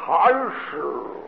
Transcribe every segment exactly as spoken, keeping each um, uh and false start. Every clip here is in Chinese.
贪食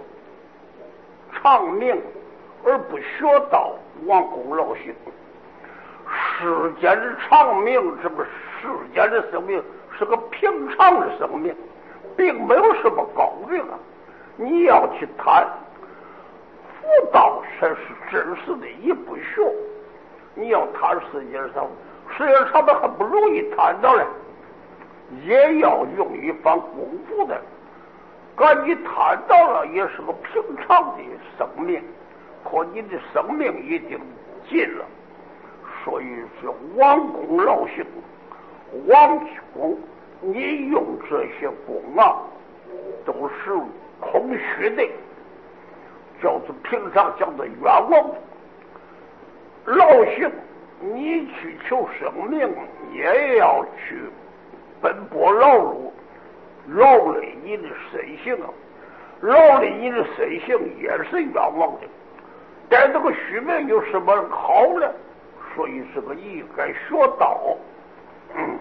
长命而不学道，王公老行。世间的长命，这个世间的生命是个平常的生命，并没有什么高明啊。你要去谈佛道，才是真实的一步学。你要谈世界上，世界上的很不容易谈到了，也要用一番功夫的。赶你谈到了，也是个平常的生命，可你的生命已经尽了。所以是王公老行，王公，你用这些功啊，都是空虚的，叫做平常叫做冤枉。老行，你去求生命，也要去奔波劳碌，劳累你的身性啊，劳累你的身性也是冤枉的。但这个虚名有什么好呢？所以这个应该学道。嗯，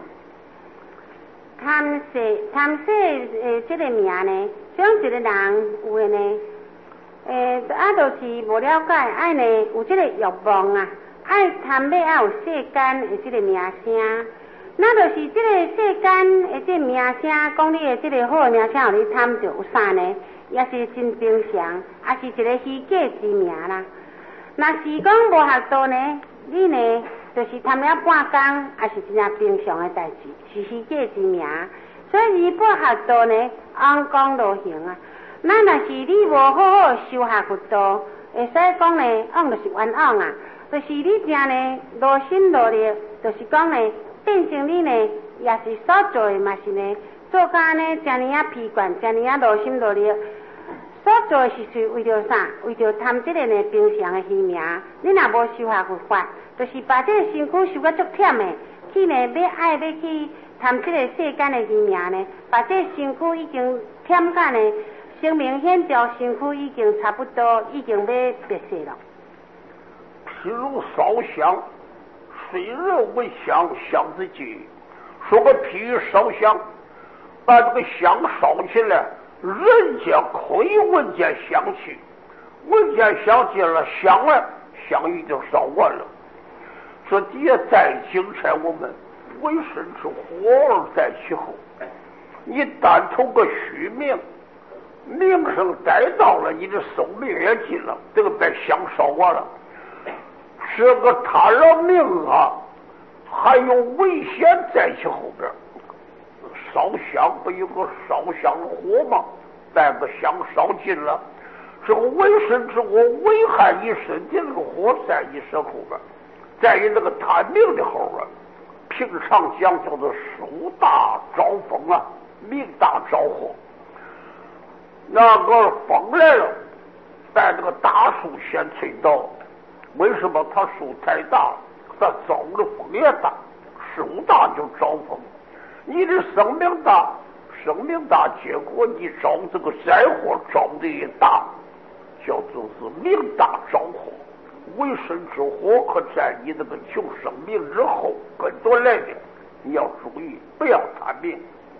贪色贪色诶，这个名呢，像一个人有诶呢，诶，啊，就是无了解，爱呢有这个欲望啊，爱贪要爱有世间诶这个名声，那就是这个世间诶这个名声，讲你诶这个好诶名声，互你贪着有啥呢？也是真平常，也是一个虚假之名啦。若是讲无学道呢？你呢，就是贪了半工，也是真正平常的代志，是虚假之名。所以你不学道呢，枉讲路行啊。那若是你无好好修学佛道，会使讲呢，枉就是冤枉啊。就是你正呢，劳心劳力，就是讲呢，变成你呢，也是所做的嘛是呢，做甲呢，遮尔啊疲倦，遮尔啊劳心劳力。所做的是是为着啥？为着贪这个呢平常的虚名。你若无修学佛法，就是把这个身躯修甲足忝的，去呢要爱要去贪这个世间的虚名呢，把这个身躯已经忝甲呢，生命显掉，身躯已经差不多，已经要灭世了。 譬如烧香，虽人为香，香自己。说个譬喻烧香，把这个香烧起来。人家可以闻见香气，闻见香气了，香了，香已经烧完了。这底下再精彩，我们为生之火而在其后。你单从个虚名，名声带到了，你的寿命也尽了，这个被香烧完了。这个贪了命啊，还有危险在其后边。烧香不有个烧香的火吗？把个香烧尽了，这个为身之火危害你身体，这个火在你身后边，在你那个贪命的后边。平常讲叫做树大招风啊，命大招火。那个风来了，把这个大树先吹倒。为什么它树太大，它招的风也大，树大就招风。你的生命大，生命大，结果你招这个灾祸招的也大，叫做是命大招祸。为身之祸可在你这个求生命之后跟着来的，你要注意，不要贪命。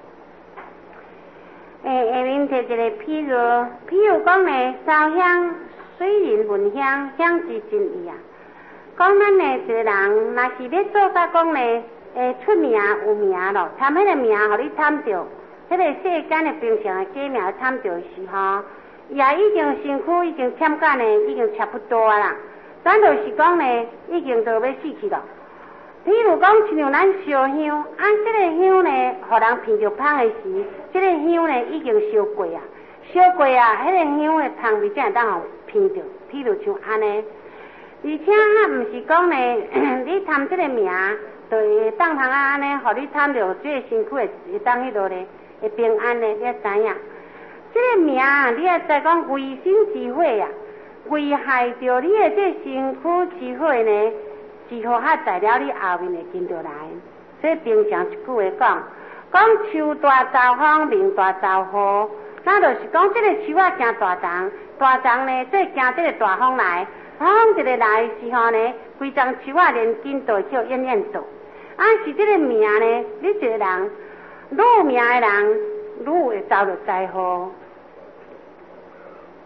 诶，下面提一个譬如，譬如讲呢，烧香虽然闻香，香是真意啊。讲咱呢一个人，若是要做甲讲呢。诶，出名有名咯，贪迄个名，互你贪着，迄个世间的平常的假名贪着时候，也已经身躯已经忝甲呢，已经差不多啊啦。咱就是讲呢，已经都要死去了。譬如讲，亲像咱烧香，按这个香呢，互人闻着香的时，这个香呢已经烧过啊，烧过啊，迄个香的香味才会当互闻着。譬如像安尼，而且啊，毋是讲呢，你贪这个名。就会当通啊安尼，互你贪着这个身躯会会当迄落咧，会平安咧，你也知影。这个名你也知讲违心之火啊，危害着你的这身躯之火呢，是好哈在了你后面会跟着来。所以平常一句话讲，讲树大招风，命大招祸，那就是讲这个树啊惊大丛，大丛呢最惊这个大风来，风一个来的时候呢，规丛树啊连根都叫燕燕倒。啊，是这个名呢，你一个人，愈有名的人，愈会遭到灾祸。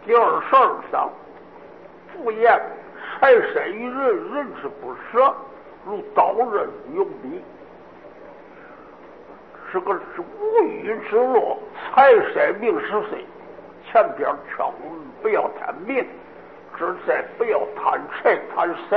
第二十二章，复言财神于人，人之不舍，如刀刃有迷。这个是无语之落，财神名是谁？前边劝我们不要贪名，这再不要贪财贪色。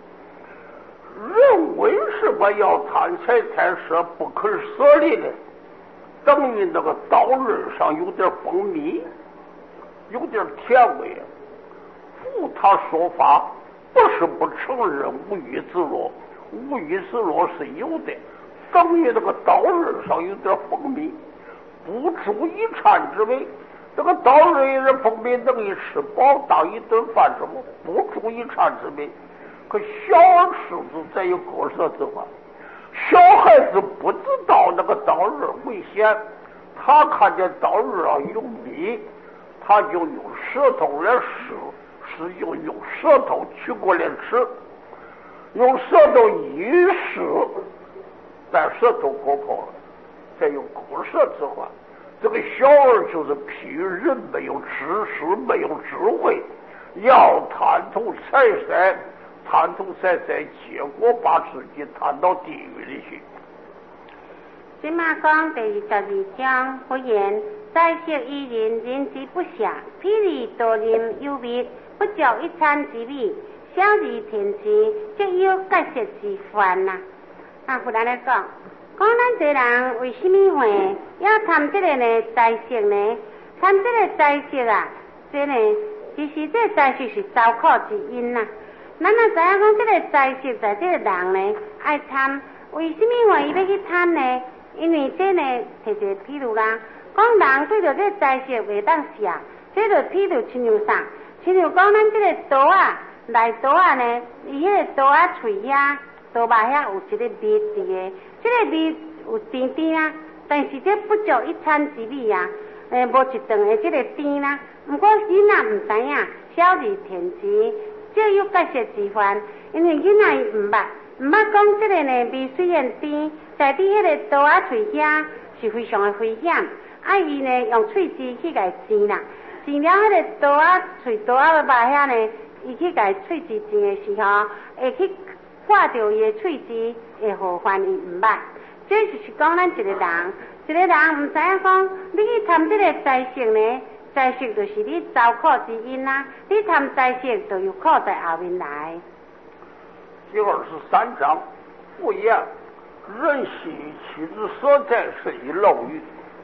人为什么要贪财贪色不肯舍离呢？等于那个刀刃上有点蜂蜜，有点甜味。故他说法不是不承认无欲自落，无欲自落是有的，等于那个刀刃上有点蜂蜜，不足一餐之味。这个刀刃有点蜂蜜能一吃饱当一顿饭什么，不足一餐之味。可小儿狮子再有割舌之话，小孩子不知道那个刀刃危险，他看见刀刃上有蜜，他就用舌头来试，试就用舌头取过来吃，用舌头一试，把舌头割破了，再用割舌之话。这个小儿就是譬喻人没有知识，没有智慧，要贪图财色。贪图财色，结果把自己贪到地狱里去。 今嘛讲第二十二章，不言财色依人，人之不暇；譬如多人有味，不足一餐之味。小儿田之，即有割舌之患呐。啊，不然来讲，讲咱这人为什么会要贪这个呢？财色呢？贪这个财色啊，这呢，其实这财色是遭苦之因呐。咱若知影讲这个财色在这个人呢爱贪，为什么话伊要去贪呢？因为这呢，摕一个譬如啦，讲人对着这个财色袂当食，这就譬如亲像啥？亲像讲咱这个刀啊，内刀啊呢，伊迄个刀啊喙遐、刀把遐有一个蜜伫个，这个蜜有甜甜啊，但是这不足一餐之味啊，诶，无一顿的这个甜啦。不过囡仔唔知影，小儿甜之。这有割舌之患，因为囡仔伊唔捌，唔捌讲这个呢味虽然甜，在伫迄个刀啊喙遐是非常的危险。啊，伊呢用喙齿去甲煎啦，煎了迄个刀啊喙刀啊肉遐呢，伊去甲喙齿煎的时候，会去挂着伊的喙齿，会好犯伊唔捌。这就是讲咱一个人，一个人唔知影讲，你去贪这个财色呢？财色就是你遭苦之因啦、啊，你贪财色就有苦在后面来。 第二十三章，不言人心其之所在，是以漏语。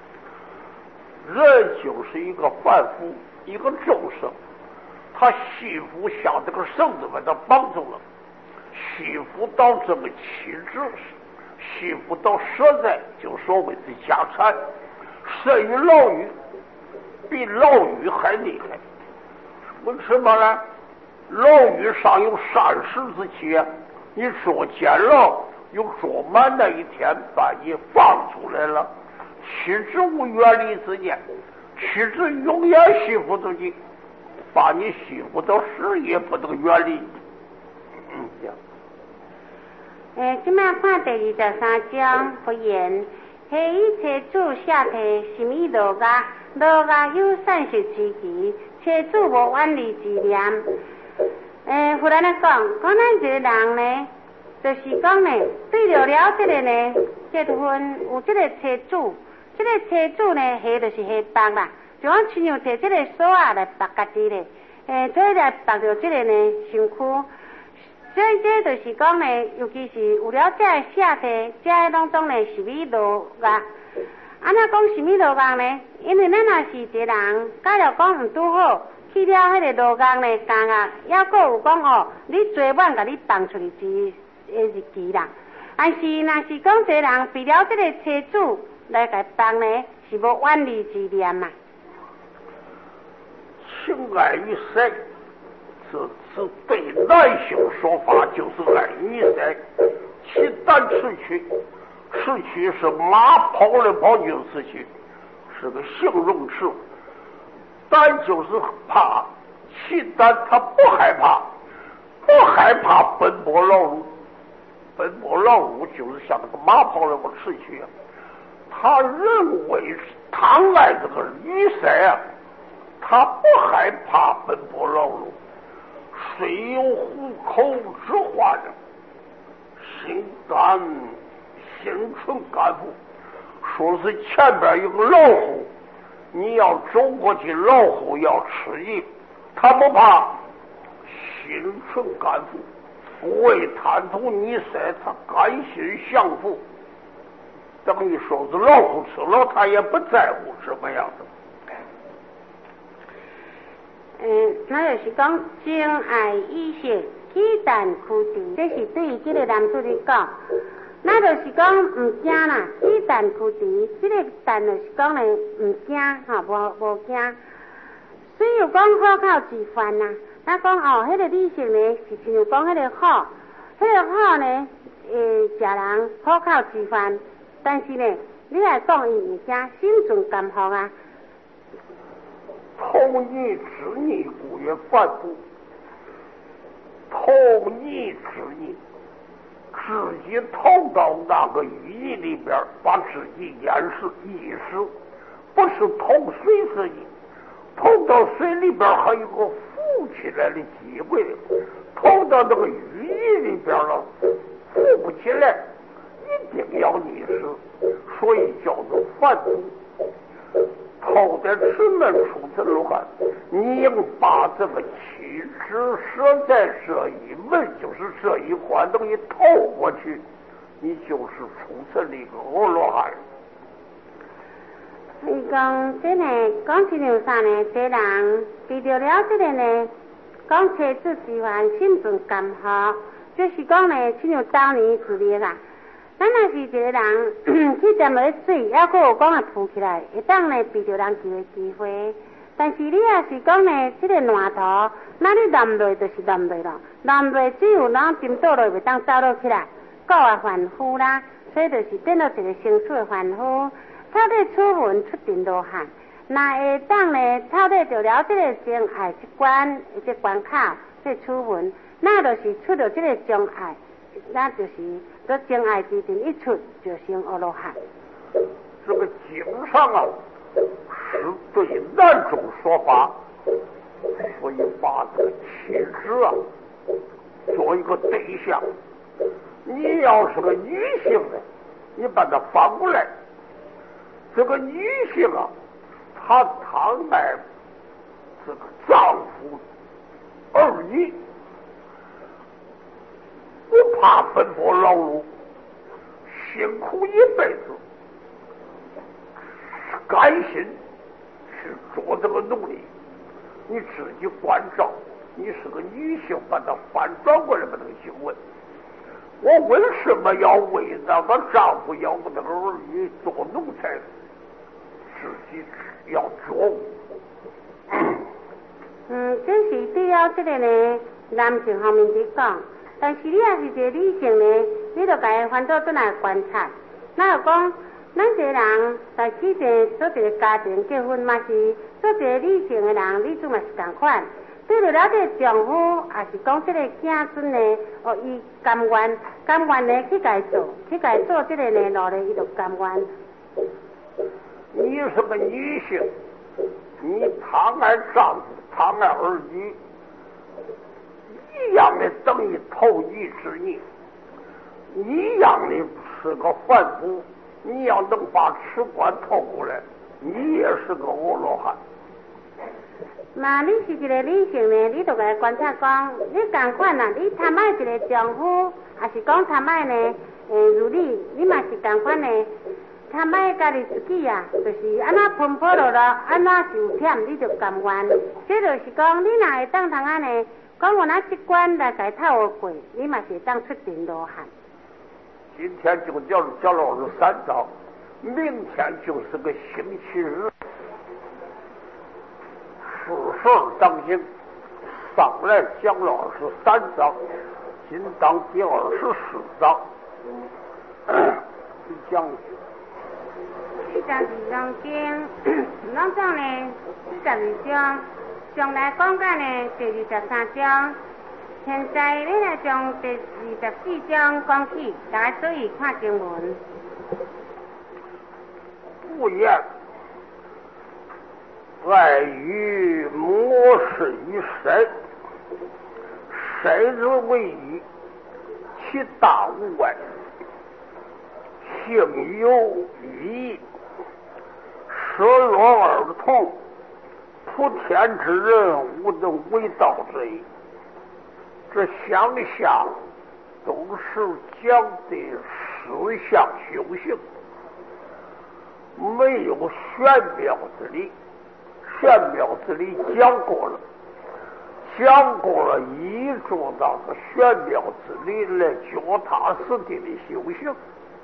人就是一个凡夫，一个众生，他系服像这个绳子把他绑住了，系服到这个气质，系服到舍在，就所谓的家产，甚于牢狱。比牢狱还厉害，为什么呢？牢狱上有膳食之期，你坐监牢有坐满那一天，把你放出来了，妻子无远离之念，妻子永远媳妇自己，把你媳妇到死也不能远离。嗯，这样。 诶，今麦看第二十三章，不言黑衣车主下体什么路噶？路啊有善食之期，车主无远离之念。诶，忽然来讲，讲咱一个人呢，就是讲呢，对了了这个呢，结婚有这个车主，这个车主呢，下就是下绑啦，就讲亲像摕这个锁啊来绑家己咧，诶，所以来绑着这个呢身躯。所以这就是讲呢，尤其是有了这个下体，这个当中呢是咪路啊。安那讲什么路工呢？因为咱若是一个人，假如讲唔拄好，去了迄个路工呢，工啊，还佫有讲哦，你最晚甲你放出去之诶日期啦。但是若是讲一个人为了这个车主来甲放呢，是无远离之念嘛。 情爱于色，这是对男性说法，就是爱于色，其单持去。持去是马跑来跑去的持去，是个形容词。胆就是怕，其胆他不害怕，不害怕奔波劳碌，奔波劳碌就是像那个马跑来跑持去啊。他认为贪爱这个女色啊， 他不害怕奔波劳碌，虽有虎口之患，心肝心存肝腹。说是前边有个老虎，你要走过去，老虎要吃你，他不怕，心存肝腹，不为贪图你色，他甘心降服。等于说是老虎吃了，他也不在乎什么样子。 嗯，那就是讲情爱意识鸡蛋苦地，这是对于这个男主来讲，那就是讲唔惊啦，鸡蛋苦地，这个蛋就是讲咧唔惊，哈，无无惊。虽有讲好靠吃饭呐，那讲哦，迄、那个理性呢是像讲迄个好，迄、那个好呢，诶，食人好靠吃饭，但是呢，你来讲伊唔惊，心存甘福啊。 偷逆之逆，故曰反哺。偷逆之逆，自己投到那个淤泥里边，把自己淹死溺死，不是投水之逆。投到水里边还有个浮起来的机会，投到那个淤泥里边了，浮不起来，一定要溺死，所以叫做反哺。偷的吃门出自鲁汉，你应把这个气质设在这一门，就是这一关，等于透过去，你就是出自那个阿罗汉。 你讲这呢，讲这样啥呢？这人遇到了这个呢，讲车子喜欢心存甘福，就是讲呢，这样早年之类啦。咱若是一个人去掂落水，还佫有讲啊浮起来，会当呢遇到人救的机会。但是你若是讲呢，这个烂头，那你淋落就是淋落了，淋落只有咱浸倒落，袂当走落起来，够啊凡夫啦，所以就是变做一个生死的凡夫。透底出门出定罗汉，那会当呢透底着了这个情爱这关这关卡，这出门，那就是出了这个障碍。那就是这情爱之定一出就成阿罗汉。 这个经上啊是对男种说法，所以把这个妻子啊做一个对象。你要是个女性的，你把它反过来，这个女性啊，她贪爱这个丈夫儿女。不怕奔波劳碌，辛苦一辈子，甘心去做这个努力。你自己关照，你是个女性，把它反转过来把这个行为。我为什么要为那个丈夫，要为那个儿女做奴才？自己要觉悟。 嗯，这是对了这个呢，男性方面去讲。但是你也是一个女性呢，你就该翻倒转来观察。那就讲，咱一个人在起前做一个家庭结婚嘛，是做一个女性的人，女主嘛是同款。对了了这丈夫，也是讲这个子孙呢，哦，伊甘愿甘愿呢去该做，去该做这个呢努力，伊就甘愿。 你是个女性，你贪爱丈夫，贪爱儿女。一样的等于投机之逆，一样的是个反哺。你要能把吃官透过来，你也是个阿罗汉。 嘛，你是一个女性呢，你就该观察讲，你同款啊，你贪爱一个丈夫，还是讲贪爱呢？诶，如你，你嘛是同款呢，贪爱家己自己啊，就是安怎奔波落落，安怎受忝，你就甘愿。这就是讲，你若会当通安呢？讲我拿这关来改套我过，你嘛是当出定罗汉。 今天就叫叫老师三章，明天就是个星期日，事事当行。上来讲了二十三章，今当第二十四章。你讲。 四十二章经，咱讲呢，四十二章。上来讲解呢，第二十三章，现在你来将第二十四章讲起，大家注意看经文。 不言爱与莫是于谁？谁之为义，其大无外，性有余义，舍弱而同，普天之人无能为道之意。这相下都是讲的实相修行，没有玄妙之理。玄妙之理讲过了，讲过了，依着到这玄妙之理来脚踏实地的修行，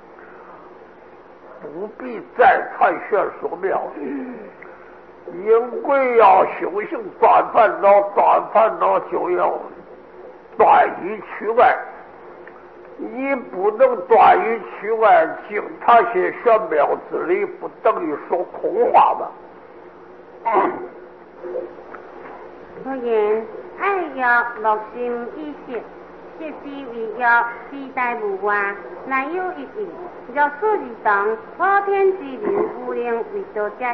不必再谈玄说妙了。因为要修行断烦恼，断烦恼就要断于取外，你不能断于取外，经他些玄妙之理，不等于说空话吗？ 我言爱欲乐心意识，设之为欲，自大无外，乃有一义。若此而当，普天之人无能为道者。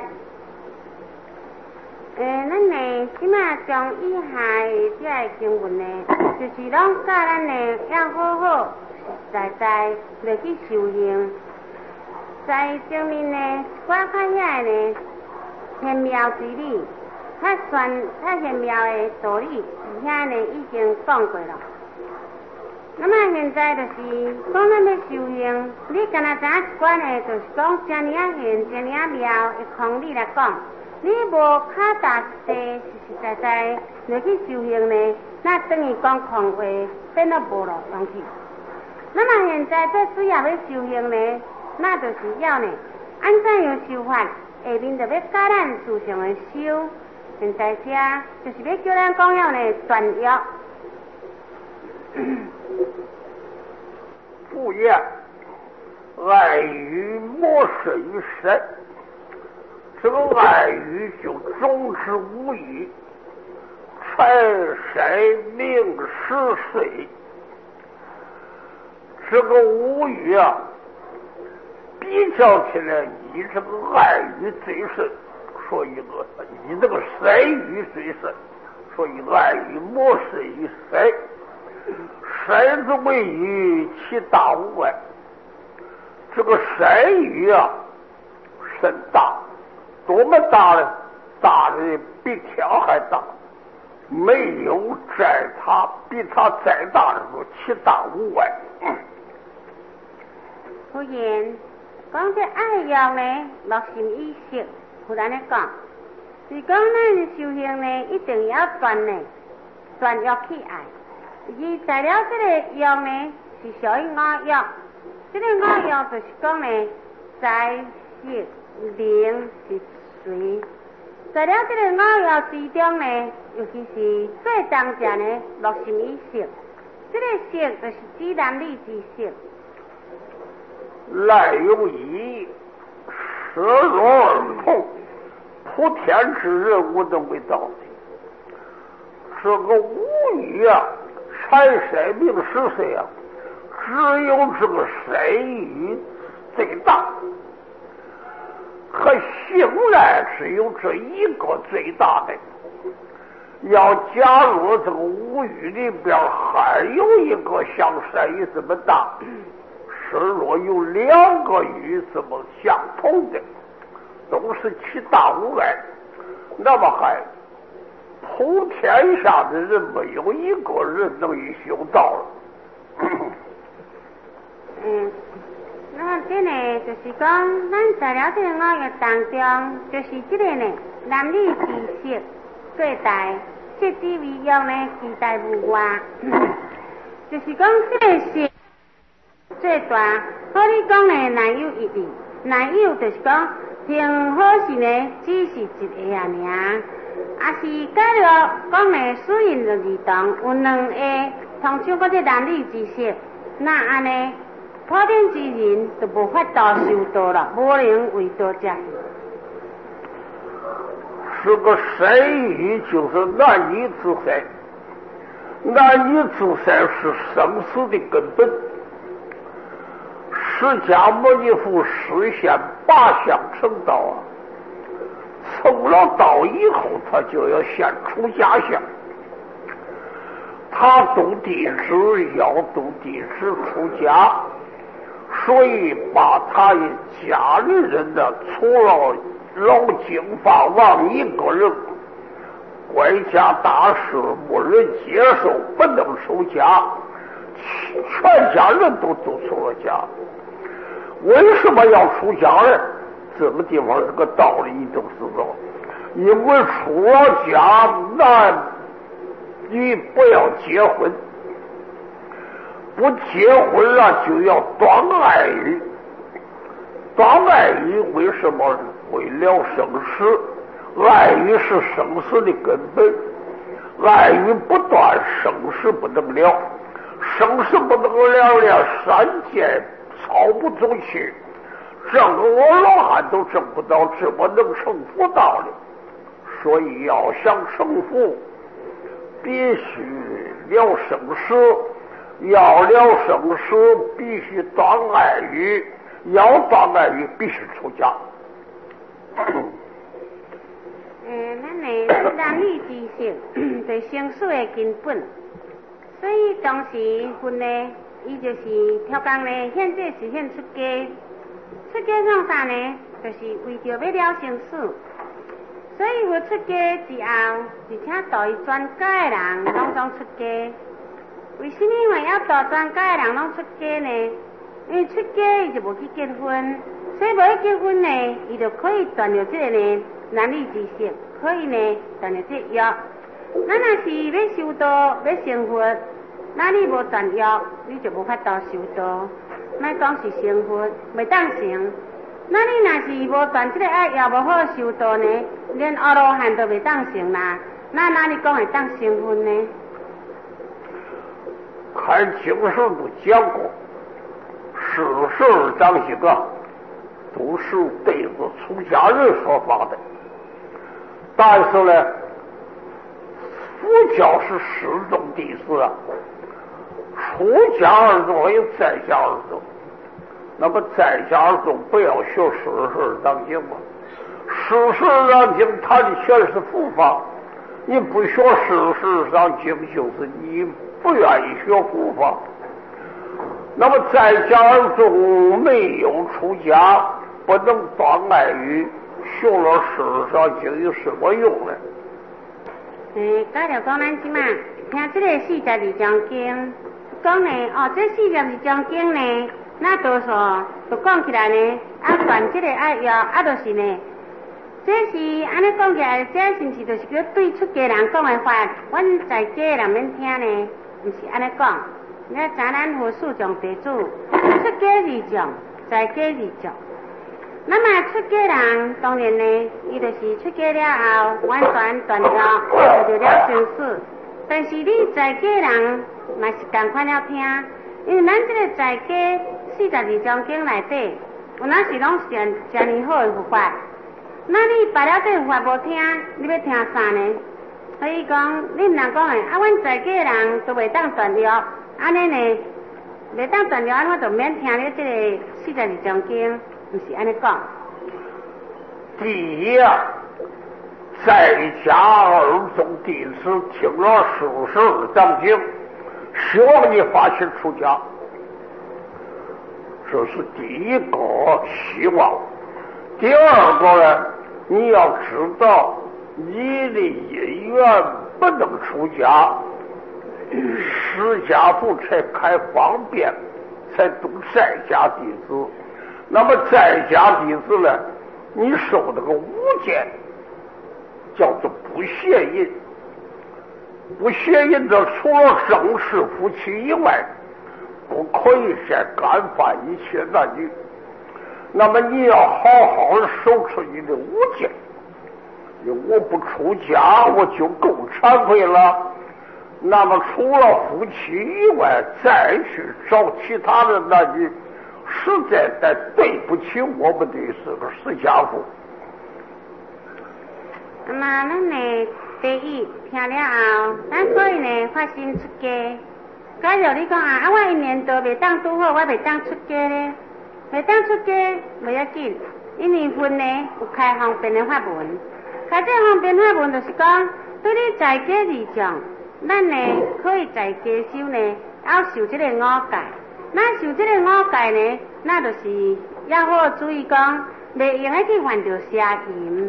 诶，咱呢，即马将以下的这个经文呢，就是拢教咱呢要好好实在在来去修行，在上面呢，我较遐呢玄妙之理，较玄较玄妙的道理，遐呢已经讲过了。那么现在就是讲咱要修行，你敢若知影一寡呢，就是讲遮尔啊玄、遮尔啊妙的空理来讲。你无较踏实实实在在落去修行呢，那等于讲空话变得无路用去。那么现在这主要要修行呢，那就是要呢按怎样修法，下面就要教咱自上的修。现在这就是要叫咱讲要呢专业。 不言爱与莫是于谁？这个爱语就终之无语，财谁名十岁。这个无语啊，比较起来，以这个爱语最深，说一个以这个谁语最深，所以爱语莫是于谁，谁之为语，其大无外。这个谁语啊，甚大。多么大呢？大的比天还大，没有在他比他再大的时候，其大无外。 夫人，讲这爱欲呢，乐心意识，忽然咧讲，是讲咱修行呢，一定要专呢，专欲去爱。而在了这个欲呢，是属于我欲，这个我欲就是讲呢，在色灵是随，在了这个我欲之中呢，尤其是最当下呢，乐心意识，这个色就是指男女之色。 赖有义，舍弱而同，普天之人无能为道。这个无语啊，财谁名十岁啊，只有这个谁语最大。和性来只有这一个最大的，要加入这个无语里边还有一个像山语这么大，是若有两个语这么相同的，都是其大无外，那么还普天下的人没有一个人能以修道了。 嗯。那这呢，就是讲，咱在了这个我欲当中，就是这个呢，男女之色最大，设之为欲呢，自大无外，就是讲这个色最大。好你讲呢，乃有一义，乃有就是讲，挺好是呢，只是一个啊尔，啊是假如讲呢，属因就儿童有两个，同像嗰这男女之色，那安尼。普天之人就无法度修道了，无能为道者。 是个谁语，就是男女之谁，男女之谁是生死的根本。释迦牟尼佛实现八相成道啊，从了道以后，他就要献出家相。他读弟子要读弟子出家，所以把他家里人的除了老经法王一个人，国家大事没人接受，不能出家，全家人都都出了家。为什么要出家呢？这个地方这个道理你都知道，因为出了家，那你不要结婚，不结婚了就要断爱语。断爱语为什么？为了生死。爱语是生死的根本，爱语不断，生死不能了，生死不能了，连三界操不走去，正我老汉都证不到，怎么能成佛道呢？所以要想成佛，必须了生死，要了生死必须断爱语，要断爱语必须出家。 诶，咱诶男女之性对生死的根本，所以当时婚呢，伊就是挑工呢，现在是现出家，出家创啥呢？就是为着要了生死，所以我出家之后，而且对全家的人拢总出家。为什么话要对全家的人拢出家呢？因为出家伊就无去结婚，所以无去结婚呢，伊就可以断了这个呢。男女之性可以呢，断了这约。咱若是要修道、要成佛，那你无断约，你就无法度修道。莫讲是成佛，袂当成。那你若是无断这个爱约，无好修道呢，连阿罗汉都袂当成啦。那哪里讲会当成佛呢？ 看经书都讲过，世事长几个都是对着出家人说法的。但是呢，佛教是始终第四啊，出家而宗有在家而宗。那么在家而宗不要学世事当经嘛，世事当经它的全是佛法，你不学世事当经，就是你不愿意学佛法。那么在家而宗没有出家，不能断爱语。学了世上经有什么用呢？ 诶，假如讲咱即马听这个四十二章经，讲呢，哦，这四十二章经呢，那多数就讲起来呢，啊，断这个爱约，啊，就是呢，这是安尼讲起来，这是不是就是叫对出家人讲的话？阮在家人免听呢，不是安尼讲。你知咱佛寺上地主，出家二种，在家二种。那么出家人当然呢，伊就是出家了后完全断了，就了生死。但是你在家人嘛是共款了听，因为咱这个在家四十二章经内底，有哪是拢是遮尔好的佛法？那你摆了这佛法无听，你要听啥呢？所以讲，你唔能讲诶，啊，阮在家人都袂当断了，安尼呢，袂当断了，我就免听你这个四十二章经。不是安尼讲。 第一啊，在家二宗弟子听了四十二章经，希望你发心出家，这是第一个希望。第二个呢，你要知道你的因缘不能出家，释迦佛才开方便，才读在家弟子。那么在家弟子呢，你受那个五戒叫做不邪淫，不邪淫的除了正式夫妻以外，不可以再干犯一切男女。那么你要好好的守持你的五戒，我不出家我就够惭愧了。那么除了夫妻以外，再去找其他的男女，实在在对不起我们的是个释迦佛。 那么咱呢，第一听了后，咱可以呢发心出家。假如你讲啊，啊我一年都袂当拄好，我袂当出家咧，袂当出家袂要紧，因为佛呢有开方便的法门。 开这方便法文就是讲，对你在家而讲，咱呢可以在家修呢，要受这个五戒。咱受这个五戒呢，那就是要好注意讲，袂用得去犯着邪淫。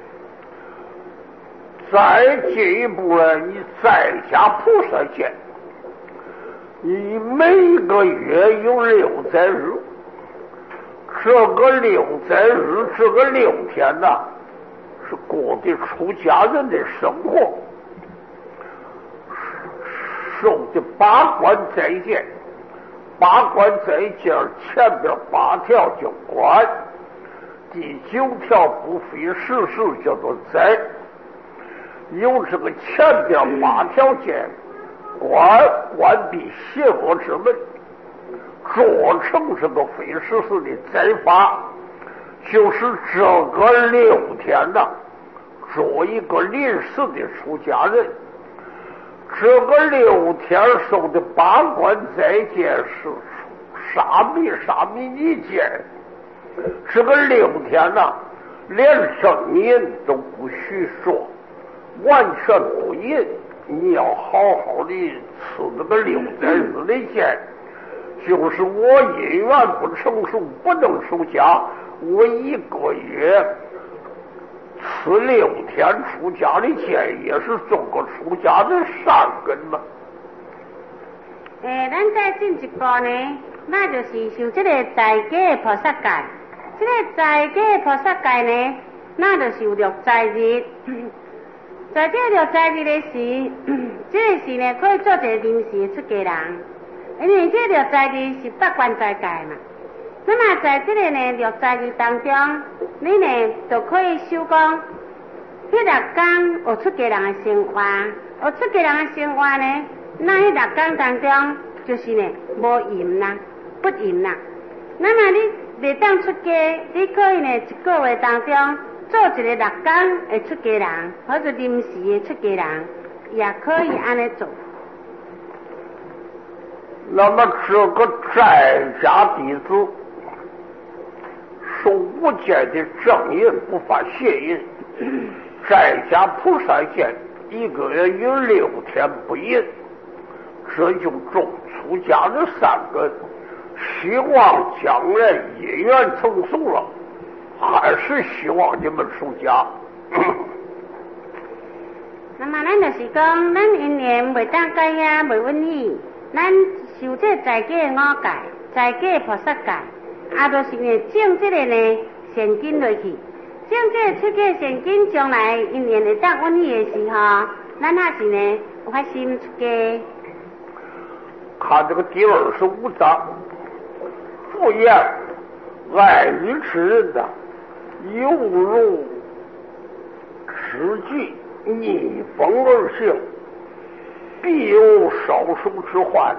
再进一步呢，你在家菩萨戒，你每个月有六载日，这个六载日，这个六天呐、啊，是过的出家人的生活，受的八关斋戒。八关斋戒前边八条叫关，第九条不非实事叫做斋。有这个前边八条戒，关关闭邪恶之门，做成这个非实事的斋法，就是这个六天呐、啊，做一个临时的出家人。这个六天受的八关斋戒是沙弥沙弥尼戒，这个六天呐、啊，连声音都不许说，完全不淫。你要好好的吃那个六载日的戒，就是我因缘不成熟，不能出家，我一个月吃六天出家的戒，也是做个出家的善根嘛。 诶，咱再进一步呢，那就是受这个在家的菩萨戒。这个在家的菩萨戒呢，那就是有六斋日。在这六斋日的时，这个时呢可以做一个临时的出家人，因为这六斋日是八关斋戒嘛。那么在这个呢六斋日当中，你呢就可以修讲，迄六天有出家人的生活，有出家人的生活呢，那迄六天当中就是呢无淫啦，不淫啦。那么你袂当出家，你可以呢一个月当中做一个六天的出家人，或者临时的出家人，也可以安尼做。 那么这个在家弟子受无戒的正淫，不犯邪淫，在家菩萨戒一个月有六天不淫，这就种出家的善根。希望将来因缘成熟了，还是希望你们出家。 那么咱就是讲，咱因缘袂当解遐袂允许，咱受这在家的五戒，在家的菩萨戒，啊，就是呢种这个呢善根落去，种这个出家善根，将来因缘会当允许的时候，咱还是呢有发心出家。 看这个第二十五章，复言爱欲之人呐、啊，犹如吃具逆风而行，必有少数之患。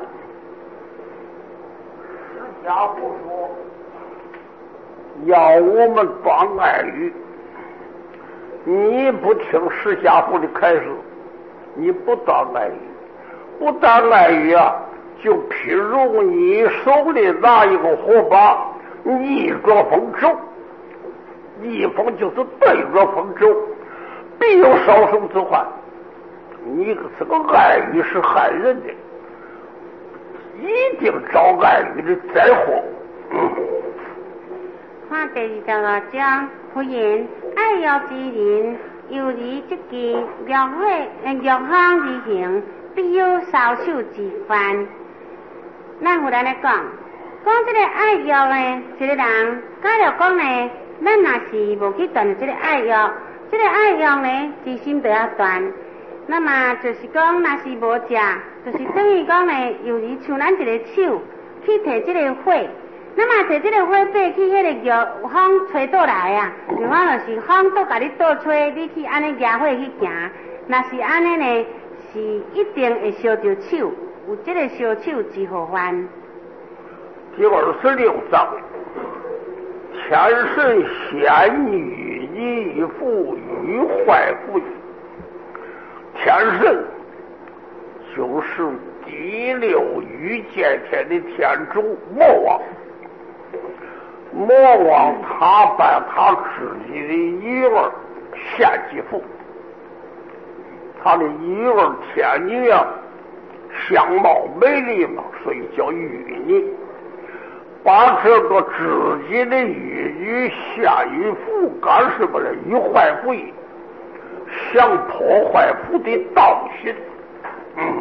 释迦不说要我们断爱欲，你不听释迦父的开示，你不断爱欲，不断爱欲啊，就譬如你手里拿一个火把，逆着风走，逆风就是对着风走，必有少数之患。你这个爱欲是害人的，一定招爱欲的灾祸。嗯， 看第二十六章，呼言爱欲之人，由于即见欲会欲行而行，必有少数之患。咱有咱咧讲，讲这个爱欲呢，一个人假如讲呢，咱若是无去断这个爱欲，这个爱欲呢，自心就要断。那么就是讲，若是无食，就是等于讲呢，由于像咱一个手去摕这个火，那么摕这个火爬去迄个玉风吹倒来啊，玉风就是风倒甲你倒吹，你去安尼举火去行，若是安尼呢，是一定会烧着手。有这个烧手之祸患。 第二十六章，天神仙女以父与坏父，天神就是第六御界天的天主魔王。魔王他把他自己的女儿献继父。他的女儿天女啊，相貌美丽嘛，所以叫玉女。把这个自己的玉女献于父，干什么呢？以坏父义，想破坏父的道心。嗯。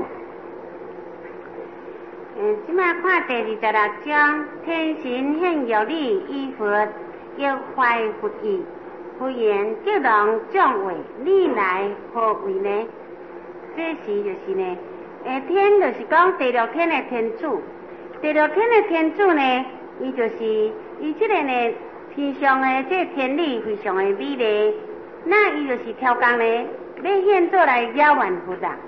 嗯，即摆看第二十六章，天神献玉礼以佛，亦坏佛义。佛言：叫人降位，你来何为呢？这时就是呢，诶，天就是讲第六天的天主，第六天的天主呢，伊就是伊这个呢，天上的这个天理非常的美丽，那伊就是挑工呢，要献做来压完佛啊。